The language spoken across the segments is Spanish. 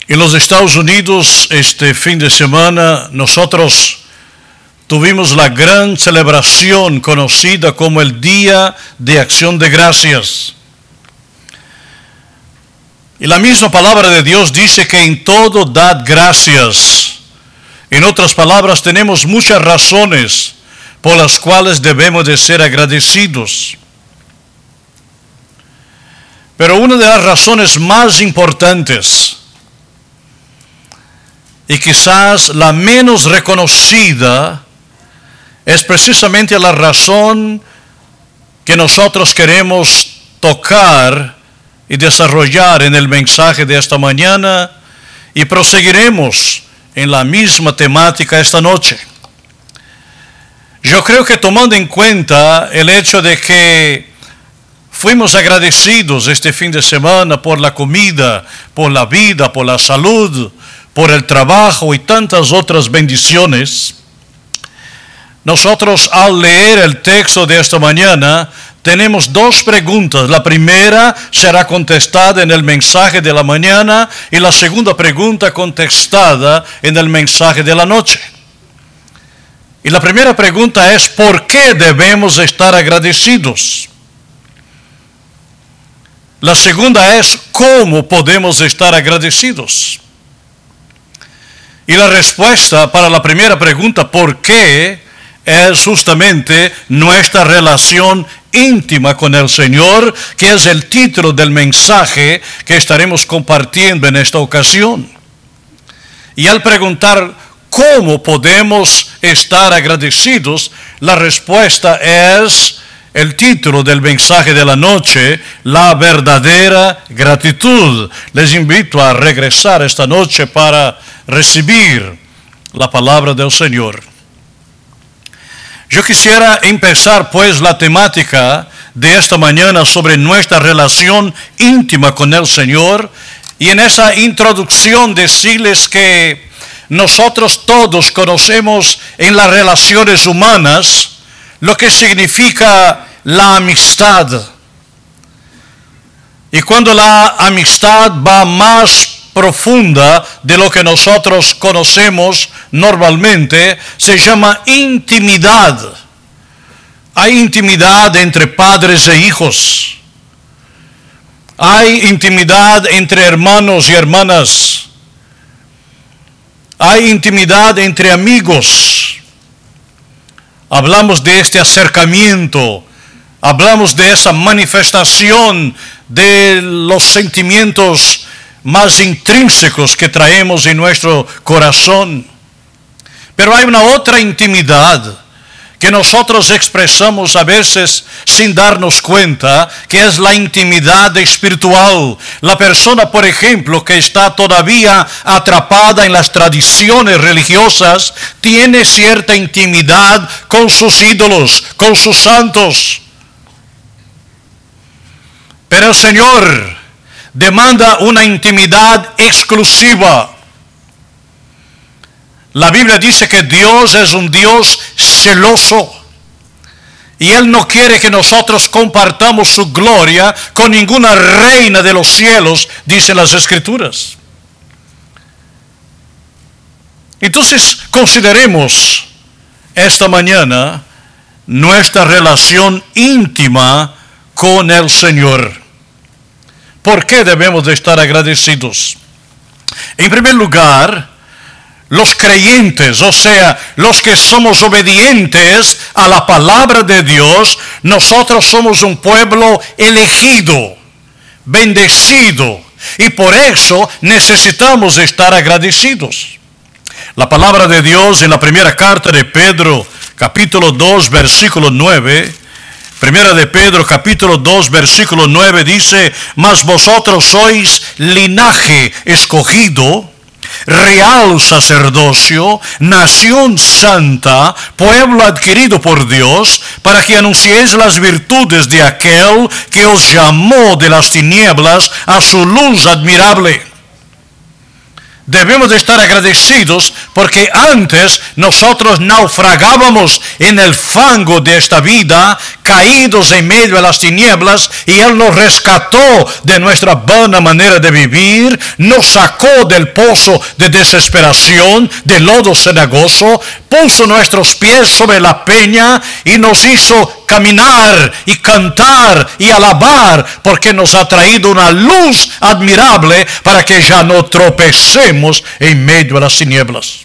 En los Estados Unidos, este fin de semana, nosotros tuvimos la gran celebración conocida como el Día de Acción de Gracias. Y la misma palabra de Dios dice que en todo dad gracias. En otras palabras, tenemos muchas razones por las cuales debemos de ser agradecidos. Pero una de las razones más importantes y quizás la menos reconocida es precisamente la razón que nosotros queremos tocar y desarrollar en el mensaje de esta mañana, y proseguiremos en la misma temática esta noche. Yo creo que tomando en cuenta el hecho de que fuimos agradecidos este fin de semana por la comida, por la vida, por la salud, por el trabajo y tantas otras bendiciones, nosotros al leer el texto de esta mañana tenemos dos preguntas. La primera será contestada en el mensaje de la mañana y la segunda pregunta contestada en el mensaje de la noche. Y la primera pregunta es: ¿por qué debemos estar agradecidos? La segunda es: ¿cómo podemos estar agradecidos? Y la respuesta para la primera pregunta, ¿por qué?, es justamente nuestra relación íntima con el Señor, que es el título del mensaje que estaremos compartiendo en esta ocasión. Y al preguntar cómo podemos estar agradecidos, la respuesta es el título del mensaje de la noche: la verdadera gratitud. Les invito a regresar esta noche para recibir la palabra del Señor. Yo quisiera empezar pues la temática de esta mañana sobre nuestra relación íntima con el Señor, y en esa introducción decirles que nosotros todos conocemos en las relaciones humanas lo que significa la amistad. Y cuando la amistad va más profunda de lo que nosotros conocemos normalmente, se llama intimidad. Hay intimidad entre padres e hijos. Hay intimidad entre hermanos y hermanas. Hay intimidad entre amigos. Hablamos de este acercamiento. Hablamos de esa manifestación de los sentimientos más intrínsecos que traemos en nuestro corazón. Pero hay una otra intimidad que nosotros expresamos a veces sin darnos cuenta, que es la intimidad espiritual. La persona, por ejemplo, que está todavía atrapada en las tradiciones religiosas, tiene cierta intimidad con sus ídolos, con sus santos. Pero el Señor demanda una intimidad exclusiva. La Biblia dice que Dios es un Dios celoso, y Él no quiere que nosotros compartamos su gloria con ninguna reina de los cielos, dicen las Escrituras. Entonces consideremos esta mañana nuestra relación íntima con el Señor. ¿Por qué debemos de estar agradecidos? En primer lugar, los creyentes, o sea, los que somos obedientes a la palabra de Dios, nosotros somos un pueblo elegido, bendecido, y por eso necesitamos estar agradecidos. La palabra de Dios en la primera carta de Pedro, capítulo 2, versículo 9, Primera de Pedro, capítulo 2, versículo 9, dice: mas vosotros sois linaje escogido, real sacerdocio, nación santa, pueblo adquirido por Dios, para que anunciéis las virtudes de aquel que os llamó de las tinieblas a su luz admirable. debemos de estar agradecidos porque antes nosotros naufragábamos en el fango de esta vida, caídos en medio de las tinieblas, y Él nos rescató de nuestra vana manera de vivir, nos sacó del pozo de desesperación, del lodo cenagoso, puso nuestros pies sobre la peña y nos hizo caminar y cantar y alabar, porque nos ha traído una luz admirable para que ya no tropecemos en medio de las tinieblas.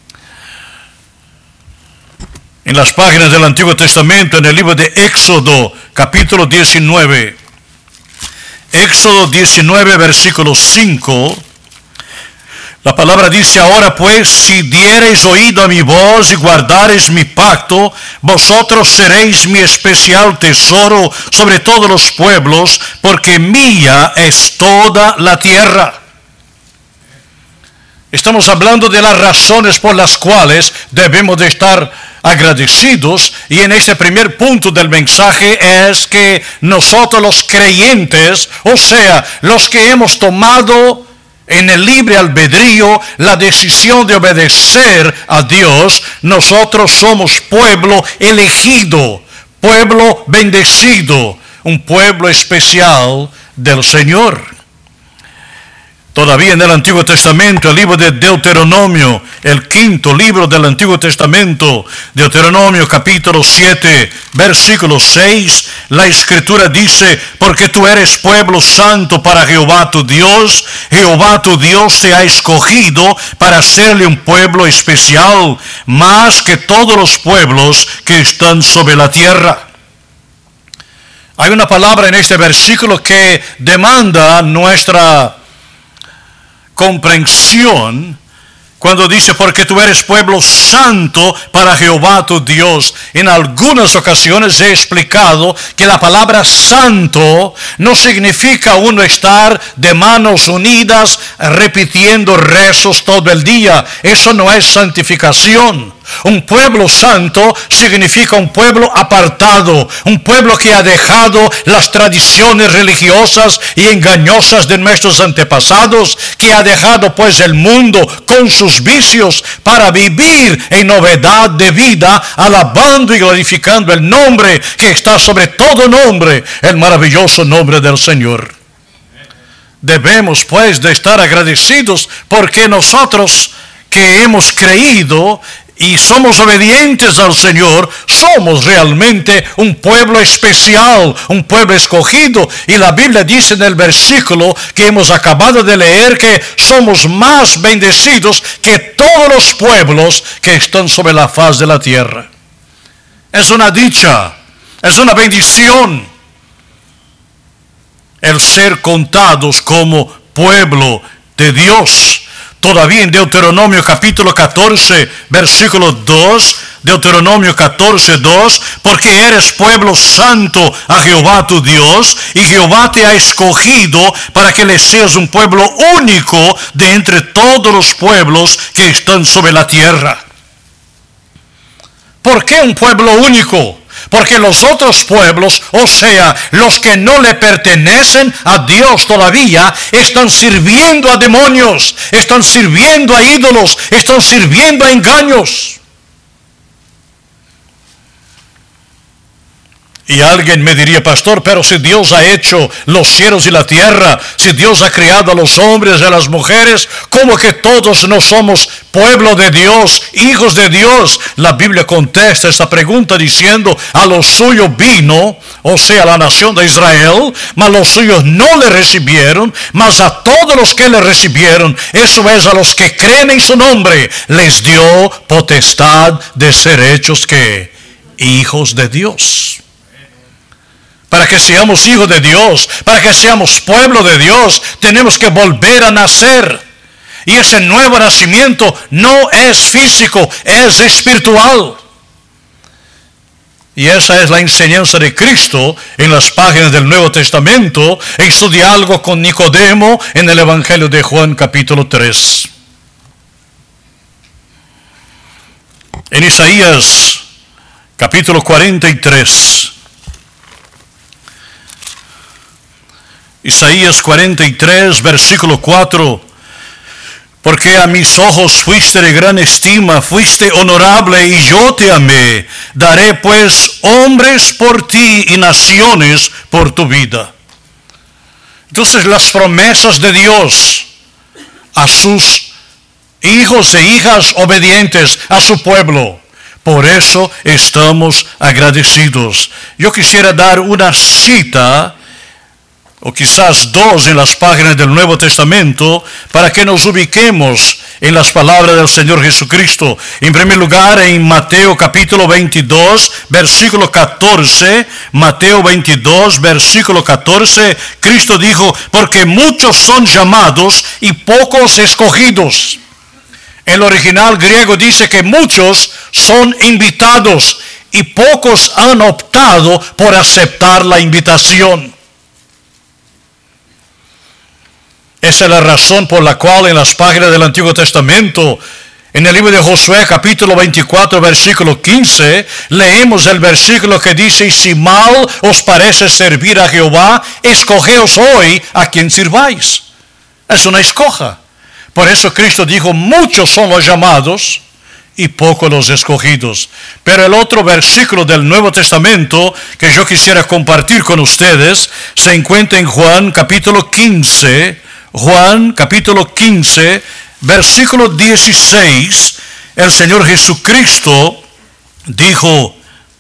En las páginas del Antiguo Testamento, en el libro de Éxodo, capítulo 19, Éxodo 19, versículo 5, la palabra dice: ahora pues, si diereis oído a mi voz y guardareis mi pacto, vosotros seréis mi especial tesoro sobre todos los pueblos, porque mía es toda la tierra. Estamos hablando de las razones por las cuales debemos de estar agradecidos, y en ese primer punto del mensaje es que nosotros los creyentes, o sea, los que hemos tomado en el libre albedrío la decisión de obedecer a Dios, nosotros somos pueblo elegido, pueblo bendecido, un pueblo especial del Señor. Todavía en el Antiguo Testamento, el libro de Deuteronomio, el quinto libro del Antiguo Testamento, Deuteronomio capítulo 7, versículo 6, la Escritura dice: porque tú eres pueblo santo para Jehová tu Dios te ha escogido para serle un pueblo especial, más que todos los pueblos que están sobre la tierra. Hay una palabra en este versículo que demanda nuestra comprensión cuando dice: porque tú eres pueblo santo para Jehová tu Dios. En algunas ocasiones he explicado que la palabra santo no significa uno estar de manos unidas repitiendo rezos todo el día. Eso no es santificación. Un pueblo santo significa un pueblo apartado, un pueblo que ha dejado las tradiciones religiosas y engañosas de nuestros antepasados, que ha dejado pues el mundo con sus vicios para vivir en novedad de vida, alabando y glorificando el nombre que está sobre todo nombre, el maravilloso nombre del Señor. Debemos pues de estar agradecidos porque nosotros que hemos creído y somos obedientes al Señor, somos realmente un pueblo especial, un pueblo escogido. Y la Biblia dice en el versículo que hemos acabado de leer que somos más bendecidos que todos los pueblos que están sobre la faz de la tierra. Es una dicha, es una bendición el ser contados como pueblo de Dios. Todavía en Deuteronomio capítulo 14, versículo 2, Deuteronomio 14, 2, porque eres pueblo santo a Jehová tu Dios, y Jehová te ha escogido para que le seas un pueblo único de entre todos los pueblos que están sobre la tierra. ¿Por qué un pueblo único? Porque los otros pueblos, o sea, los que no le pertenecen a Dios todavía, están sirviendo a demonios, están sirviendo a ídolos, están sirviendo a engaños. Y alguien me diría: pastor, pero si Dios ha hecho los cielos y la tierra, si Dios ha creado a los hombres y a las mujeres, ¿cómo que todos no somos pueblo de Dios, hijos de Dios? La Biblia contesta esta pregunta diciendo: a los suyos vino, o sea, la nación de Israel, mas los suyos no le recibieron, mas a todos los que le recibieron, eso es, a los que creen en su nombre, les dio potestad de ser hechos ¿qué? Hijos de Dios. Para que seamos hijos de Dios, para que seamos pueblo de Dios, tenemos que volver a nacer. Y ese nuevo nacimiento no es físico, es espiritual. Y esa es la enseñanza de Cristo en las páginas del Nuevo Testamento, en su diálogo con Nicodemo en el Evangelio de Juan capítulo 3. En Isaías capítulo 43. Isaías 43, versículo 4. Porque a mis ojos fuiste de gran estima, fuiste honorable y yo te amé. Daré pues hombres por ti y naciones por tu vida. Entonces las promesas de Dios a sus hijos e hijas obedientes, a su pueblo. Por eso estamos agradecidos. Yo quisiera dar una cita, o quizás dos, en las páginas del Nuevo Testamento, para que nos ubiquemos en las palabras del Señor Jesucristo. En primer lugar, en Mateo capítulo 22, versículo 14, Mateo 22, versículo 14, Cristo dijo, porque muchos son llamados y pocos escogidos. El original griego dice que muchos son invitados y pocos han optado por aceptar la invitación. Esa es la razón por la cual en las páginas del Antiguo Testamento, en el libro de Josué capítulo 24 versículo 15, leemos el versículo que dice, y si mal os parece servir a Jehová, escogeos hoy a quien sirváis. Es una escoja. Por eso Cristo dijo, muchos son los llamados y pocos los escogidos. Pero el otro versículo del Nuevo Testamento que yo quisiera compartir con ustedes se encuentra en Juan capítulo 15, Juan capítulo 15, versículo 16, el Señor Jesucristo dijo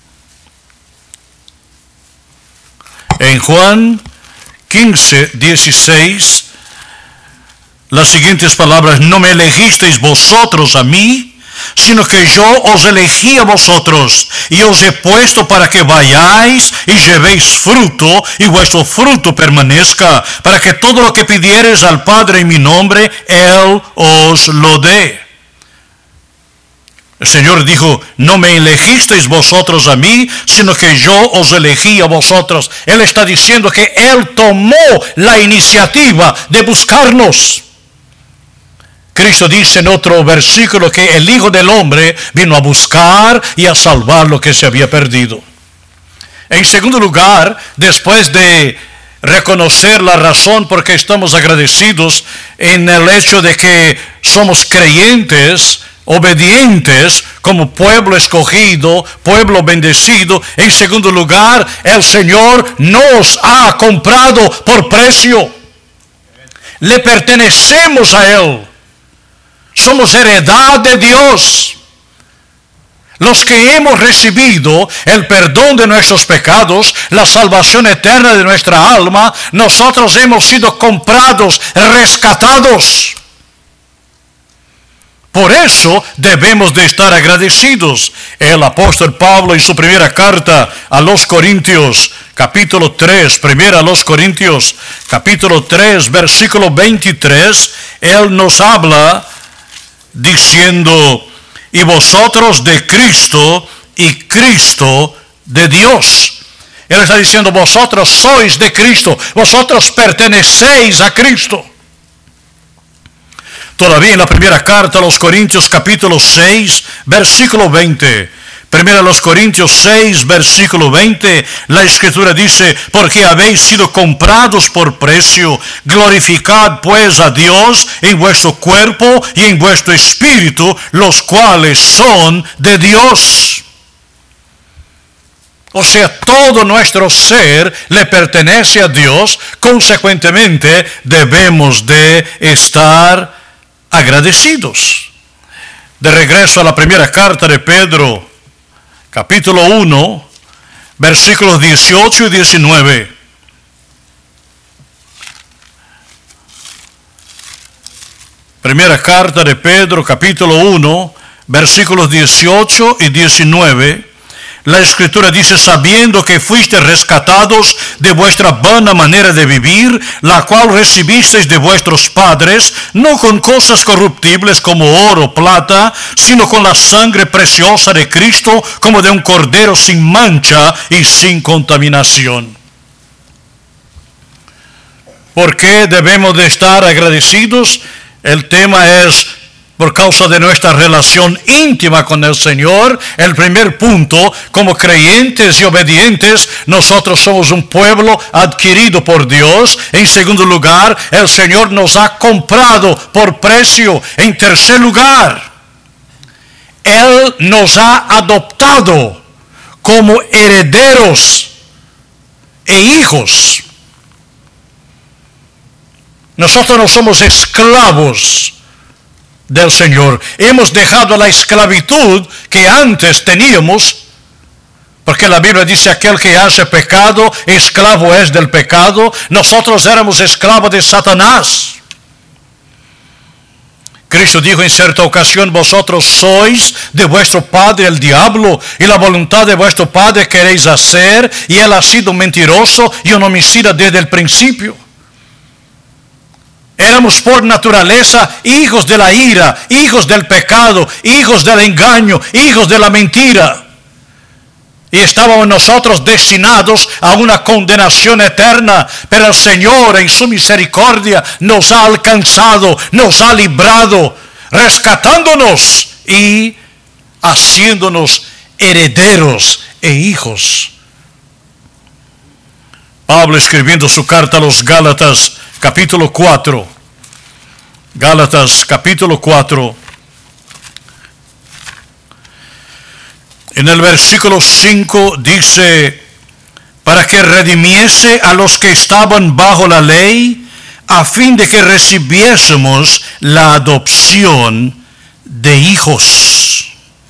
en Juan 15, 16, las siguientes palabras, no me elegisteis vosotros a mí, sino que yo os elegí a vosotros, y os he puesto para que vayáis y llevéis fruto, y vuestro fruto permanezca, para que todo lo que pidiereis al Padre en mi nombre, Él os lo dé. El Señor dijo, no me elegisteis vosotros a mí, sino que yo os elegí a vosotros. Él está diciendo que Él tomó la iniciativa de buscarnos. Cristo dice en otro versículo que el Hijo del Hombre vino a buscar y a salvar lo que se había perdido. En segundo lugar, después de reconocer la razón por qué estamos agradecidos en el hecho de que somos creyentes, obedientes, como pueblo escogido, pueblo bendecido, en segundo lugar, el Señor nos ha comprado por precio. Le pertenecemos a Él. Somos heredad de Dios. Los que hemos recibido el perdón de nuestros pecados, la salvación eterna de nuestra alma, nosotros hemos sido comprados, rescatados. Por eso debemos de estar agradecidos. El apóstol Pablo en su primera carta a los Corintios, capítulo 3, primera a los Corintios, capítulo 3, versículo 23, él nos habla diciendo, y vosotros de Cristo y Cristo de Dios. Él está diciendo, vosotros sois de Cristo, vosotros pertenecéis a Cristo. Todavía en la primera carta a los Corintios capítulo 6, versículo 20. Primera a los Corintios 6, versículo 20, la Escritura dice, porque habéis sido comprados por precio, glorificad pues a Dios en vuestro cuerpo y en vuestro espíritu, los cuales son de Dios. O sea, todo nuestro ser le pertenece a Dios, consecuentemente debemos de estar agradecidos. De regreso a la primera carta de Pedro, capítulo 1, versículos 18 y 19. Primera carta de Pedro, capítulo 1, versículos 18 y 19. La Escritura dice, sabiendo que fuisteis rescatados de vuestra vana manera de vivir, la cual recibisteis de vuestros padres, no con cosas corruptibles como oro o plata, sino con la sangre preciosa de Cristo, como de un cordero sin mancha y sin contaminación. ¿Por qué debemos de estar agradecidos? El tema es, por causa de nuestra relación íntima con el Señor. El primer punto, como creyentes y obedientes, nosotros somos un pueblo adquirido por Dios. En segundo lugar, el Señor nos ha comprado por precio. En tercer lugar, Él nos ha adoptado como herederos e hijos. Nosotros no somos esclavos del Señor. Hemos dejado la esclavitud que antes teníamos, porque la Biblia dice: aquel que hace pecado, esclavo es del pecado. Nosotros éramos esclavos de Satanás. Cristo dijo en cierta ocasión: vosotros sois de vuestro padre el diablo, y la voluntad de vuestro padre queréis hacer, y él ha sido mentiroso y un homicida desde el principio. Éramos por naturaleza hijos de la ira, hijos del pecado, hijos del engaño, hijos de la mentira. Y estábamos nosotros destinados a una condenación eterna. Pero el Señor en su misericordia nos ha alcanzado, nos ha librado, rescatándonos y haciéndonos herederos e hijos. Pablo, escribiendo su carta a los Gálatas, capítulo 4. Gálatas, capítulo 4. En el versículo 5 dice: para que redimiese a los que estaban bajo la ley, a fin de que recibiésemos la adopción de hijos.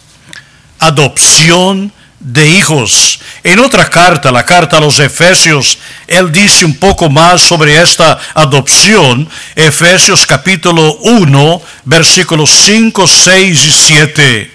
Adopción de hijos. En otra carta, la carta a los Efesios, él dice un poco más sobre esta adopción. Efesios capítulo 1, versículos 5, 6 y 7.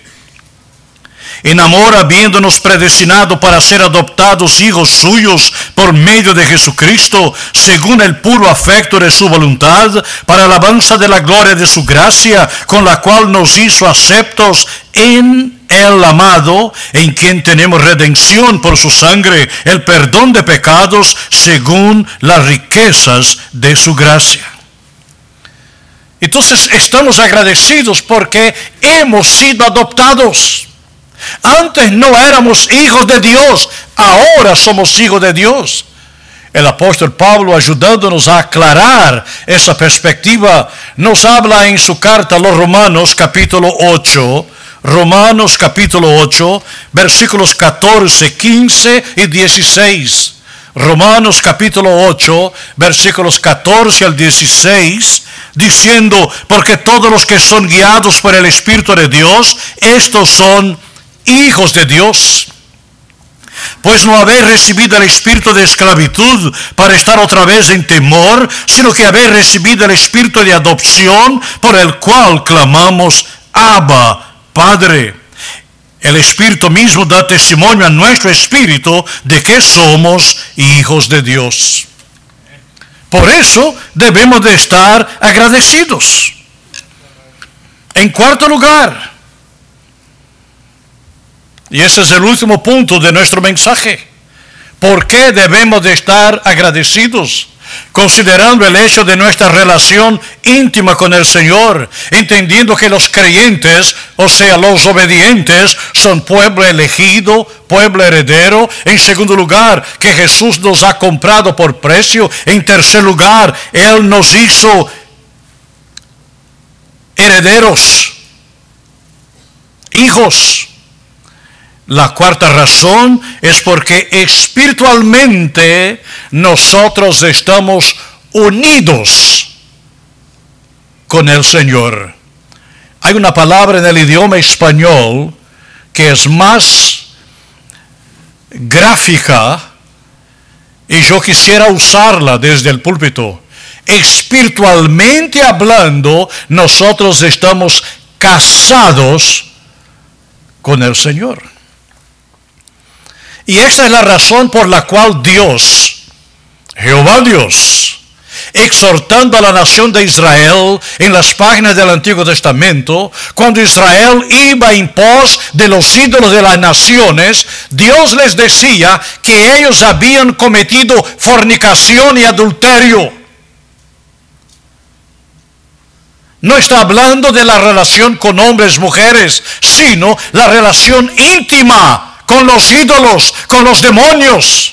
En amor, habiéndonos predestinado para ser adoptados hijos suyos por medio de Jesucristo, según el puro afecto de su voluntad, para alabanza de la gloria de su gracia, con la cual nos hizo aceptos en el amado, en quien tenemos redención por su sangre, el perdón de pecados, según las riquezas de su gracia. Entonces estamos agradecidos porque hemos sido adoptados. Antes no éramos hijos de Dios, ahora somos hijos de Dios. El apóstol Pablo, ayudándonos a aclarar esa perspectiva, nos habla en su carta a los Romanos capítulo 8, Romanos capítulo 8, versículos 14, 15 y 16. Romanos capítulo 8, versículos 14 al 16, diciendo: porque todos los que son guiados por el Espíritu de Dios, estos son hijos de Dios. Pues no habéis recibido el espíritu de esclavitud para estar otra vez en temor, sino que habéis recibido el espíritu de adopción, por el cual clamamos: Abba, Padre. El Espíritu mismo da testimonio a nuestro espíritu de que somos hijos de Dios. Por eso debemos de estar agradecidos. En cuarto lugar, y ese es el último punto de nuestro mensaje, ¿por qué debemos de estar agradecidos? Considerando el hecho de nuestra relación íntima con el Señor, entendiendo que los creyentes, o sea, los obedientes, son pueblo elegido, pueblo heredero. En segundo lugar, que Jesús nos ha comprado por precio. En tercer lugar, Él nos hizo herederos, hijos. La cuarta razón es porque espiritualmente nosotros estamos unidos con el Señor. Hay una palabra en el idioma español que es más gráfica y yo quisiera usarla desde el púlpito. Espiritualmente hablando, nosotros estamos casados con el Señor. Y esa es la razón por la cual Dios, Jehová Dios, exhortando a la nación de Israel en las páginas del Antiguo Testamento, cuando Israel iba en pos de los ídolos de las naciones, Dios les decía que ellos habían cometido fornicación y adulterio. No está hablando de la relación con hombres, mujeres, sino la relación íntima con los ídolos, con los demonios.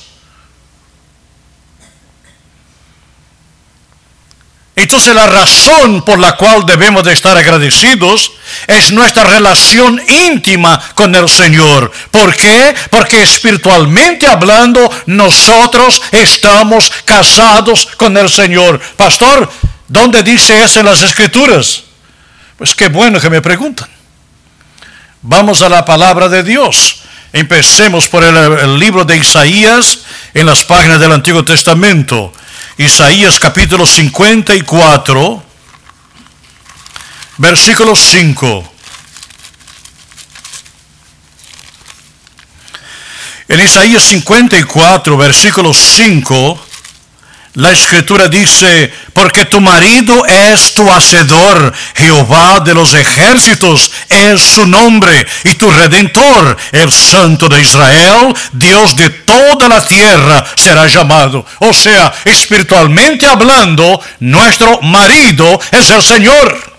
Entonces la razón por la cual debemos de estar agradecidos es nuestra relación íntima con el Señor. ¿Por qué? Porque espiritualmente hablando nosotros estamos casados con el Señor. Pastor, ¿dónde dice eso en las Escrituras? Pues qué bueno que me preguntan. Vamos a la palabra de Dios. Empecemos por el libro de Isaías en las páginas del Antiguo Testamento. Isaías capítulo 54, versículo 5. En Isaías 54, versículo 5, la Escritura dice: porque tu marido es tu hacedor, Jehová de los ejércitos es su nombre, y tu redentor, el Santo de Israel, Dios de toda la tierra será llamado. O sea, espiritualmente hablando, nuestro marido es el Señor.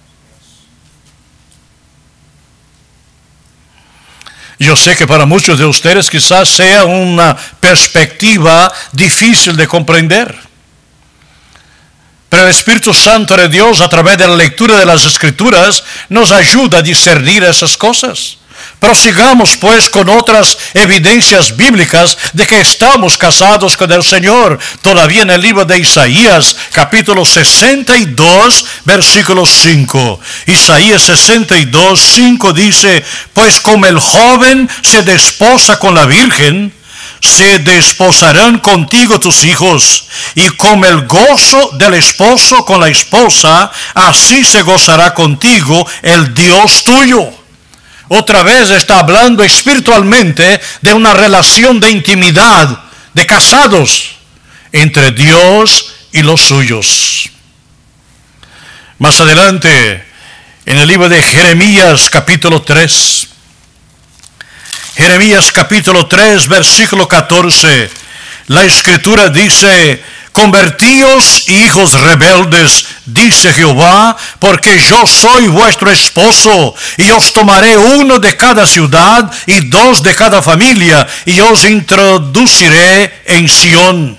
Yo sé que para muchos de ustedes quizás sea una perspectiva difícil de comprender. Pero el Espíritu Santo de Dios, a través de la lectura de las Escrituras, nos ayuda a discernir esas cosas. Prosigamos pues con otras evidencias bíblicas de que estamos casados con el Señor. Todavía en el libro de Isaías, capítulo 62, versículo 5. Isaías 62, 5 dice: pues como el joven se desposa con la virgen, se desposarán contigo tus hijos, y como el gozo del esposo con la esposa, así se gozará contigo el Dios tuyo. Otra vez está hablando espiritualmente de una relación de intimidad, de casados, entre Dios y los suyos. Más adelante, en el libro de Jeremías capítulo 3, Jeremías capítulo 3, versículo 14, la Escritura dice: convertíos, hijos rebeldes, dice Jehová, porque yo soy vuestro esposo, y os tomaré uno de cada ciudad y dos de cada familia, y os introduciré en Sión.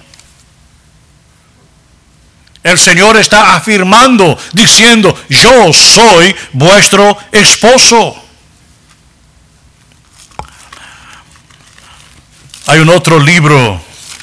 El Señor está afirmando, diciendo: yo soy vuestro esposo. Hay un otro libro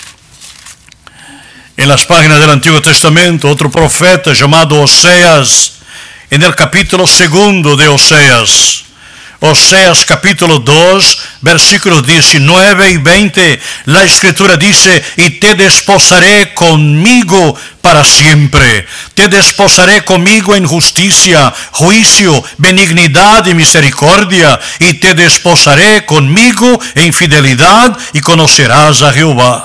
en las páginas del Antiguo Testamento, otro profeta llamado Oseas, en el capítulo 2 de Oseas. Oseas capítulo 2, versículos 19 y 20, la Escritura dice: y te desposaré conmigo para siempre. Te desposaré conmigo en justicia, juicio, benignidad y misericordia, y te desposaré conmigo en fidelidad, y conocerás a Jehová.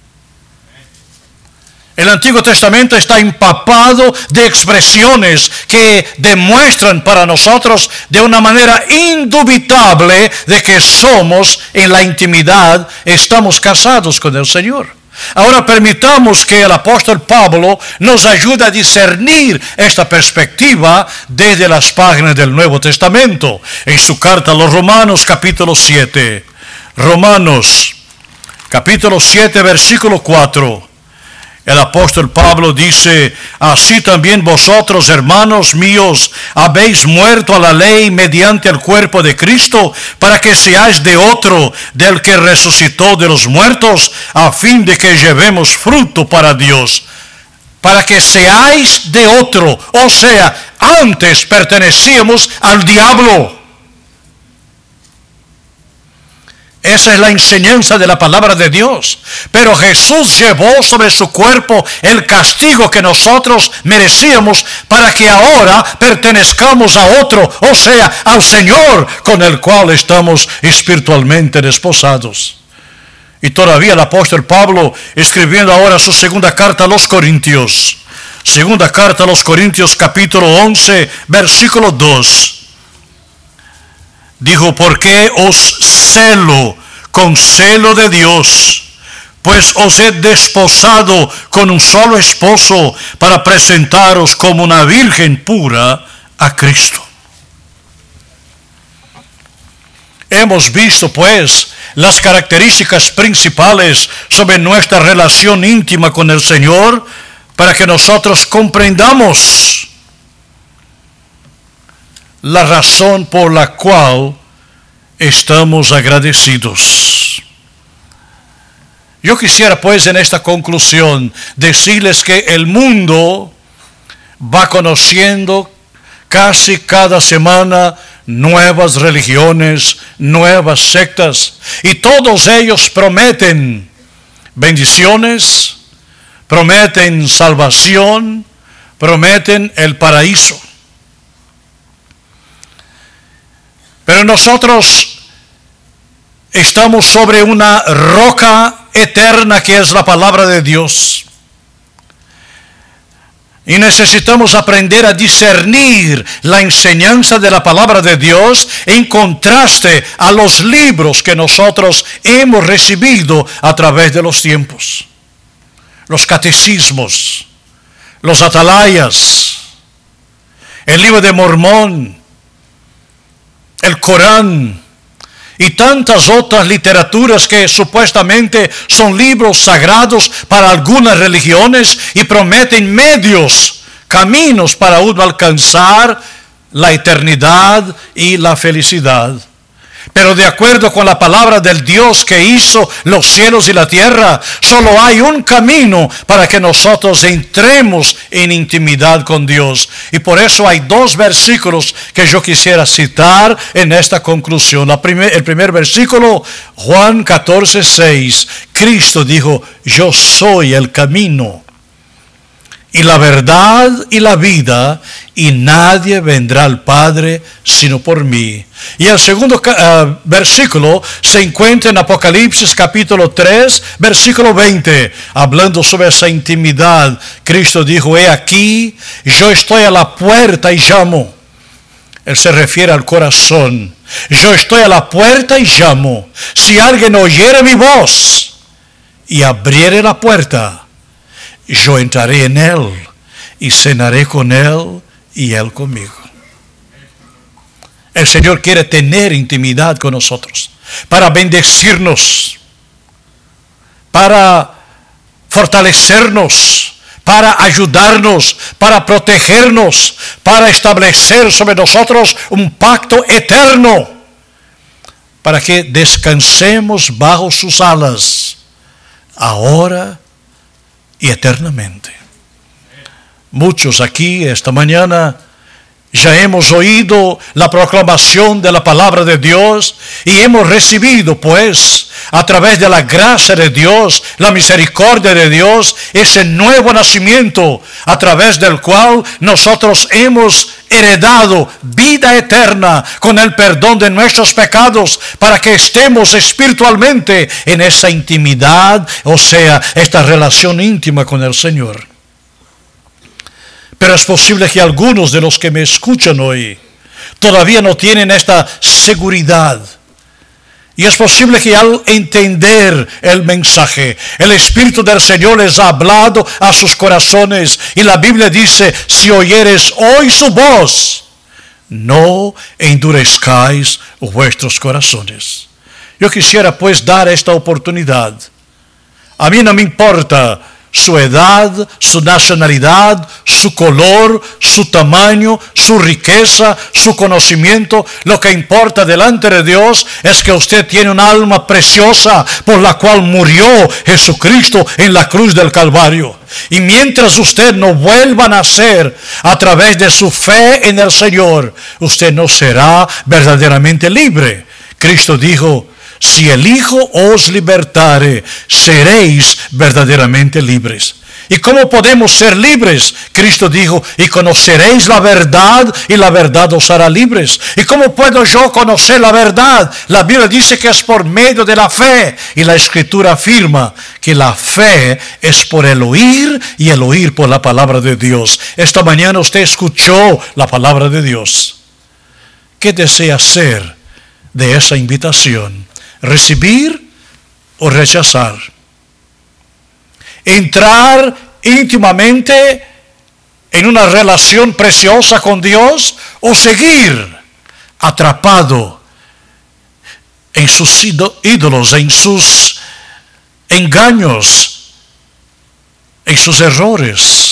El Antiguo Testamento está empapado de expresiones que demuestran para nosotros de una manera indubitable de que somos en la intimidad, estamos casados con el Señor. Ahora permitamos que el apóstol Pablo nos ayude a discernir esta perspectiva desde las páginas del Nuevo Testamento. En su carta a los Romanos capítulo 7, Romanos capítulo 7, versículo 4. El apóstol Pablo dice: así también vosotros, hermanos míos, habéis muerto a la ley mediante el cuerpo de Cristo, para que seáis de otro, del que resucitó de los muertos, a fin de que llevemos fruto para Dios. Para que seáis de otro, o sea, antes pertenecíamos al diablo. Esa es la enseñanza de la palabra de Dios. Pero Jesús llevó sobre su cuerpo el castigo que nosotros merecíamos, para que ahora pertenezcamos a otro, o sea, al Señor, con el cual estamos espiritualmente desposados. Y todavía el apóstol Pablo, escribiendo ahora su segunda carta a los Corintios, segunda carta a los Corintios capítulo 11, versículo 2, dijo: porque os celo con celo de Dios, pues os he desposado con un solo esposo para presentaros como una virgen pura a Cristo. Hemos visto, pues, las características principales sobre nuestra relación íntima con el Señor para que nosotros comprendamos la razón por la cual estamos agradecidos. Yo quisiera, pues, en esta conclusión decirles que el mundo va conociendo casi cada semana nuevas religiones, nuevas sectas, y todos ellos prometen bendiciones, prometen salvación, prometen el paraíso. Pero nosotros estamos sobre una roca eterna que es la palabra de Dios. Y necesitamos aprender a discernir la enseñanza de la palabra de Dios en contraste a los libros que nosotros hemos recibido a través de los tiempos. Los catecismos, los atalayas, el libro de Mormón, el Corán y tantas otras literaturas que supuestamente son libros sagrados para algunas religiones y prometen medios, caminos para uno alcanzar la eternidad y la felicidad. Pero de acuerdo con la palabra del Dios que hizo los cielos y la tierra, solo hay un camino para que nosotros entremos en intimidad con Dios. Y por eso hay dos versículos que yo quisiera citar en esta conclusión. El primer versículo, Juan 14:6. Cristo dijo: yo soy el camino y la verdad y la vida, y nadie vendrá al Padre sino por mí. Y el segundo versículo se encuentra en Apocalipsis capítulo 3, versículo 20, hablando sobre esa intimidad. Cristo dijo: he aquí, yo estoy a la puerta y llamo. Él se refiere al corazón. Yo estoy a la puerta y llamo. Si alguien oyere mi voz y abriere la puerta, yo entraré en él y cenaré con él y él conmigo. El Señor quiere tener intimidad con nosotros para bendecirnos, para fortalecernos, para ayudarnos, para protegernos, para establecer sobre nosotros un pacto eterno, para que descansemos bajo sus alas, ahora y eternamente. Muchos aquí esta mañana ya hemos oído la proclamación de la palabra de Dios y hemos recibido, pues, a través de la gracia de Dios, la misericordia de Dios, ese nuevo nacimiento a través del cual nosotros hemos heredado vida eterna con el perdón de nuestros pecados, para que estemos espiritualmente en esa intimidad, o sea, esta relación íntima con el Señor. Pero es posible que algunos de los que me escuchan hoy todavía no tienen esta seguridad. Y es posible que al entender el mensaje, el Espíritu del Señor les ha hablado a sus corazones. Y la Biblia dice: si oyeres hoy su voz, no endurezcáis vuestros corazones. Yo quisiera, pues, dar esta oportunidad. A mí no me importa su edad, su nacionalidad, su color, su tamaño, su riqueza, su conocimiento. Lo que importa delante de Dios es que usted tiene un alma preciosa por la cual murió Jesucristo en la cruz del Calvario. Y mientras usted no vuelva a nacer a través de su fe en el Señor, usted no será verdaderamente libre. Cristo dijo: si el Hijo os libertare, seréis verdaderamente libres. ¿Y cómo podemos ser libres? Cristo dijo: y conoceréis la verdad, y la verdad os hará libres. ¿Y cómo puedo yo conocer la verdad? La Biblia dice que es por medio de la fe, y la Escritura afirma que la fe es por el oír, y el oír por la palabra de Dios. Esta mañana usted escuchó la palabra de Dios. ¿Qué desea hacer de esa invitación? ¿Recibir o rechazar? entrar íntimamente en una relación preciosa con Dios o seguir atrapado en sus ídolos, en sus engaños, en sus errores.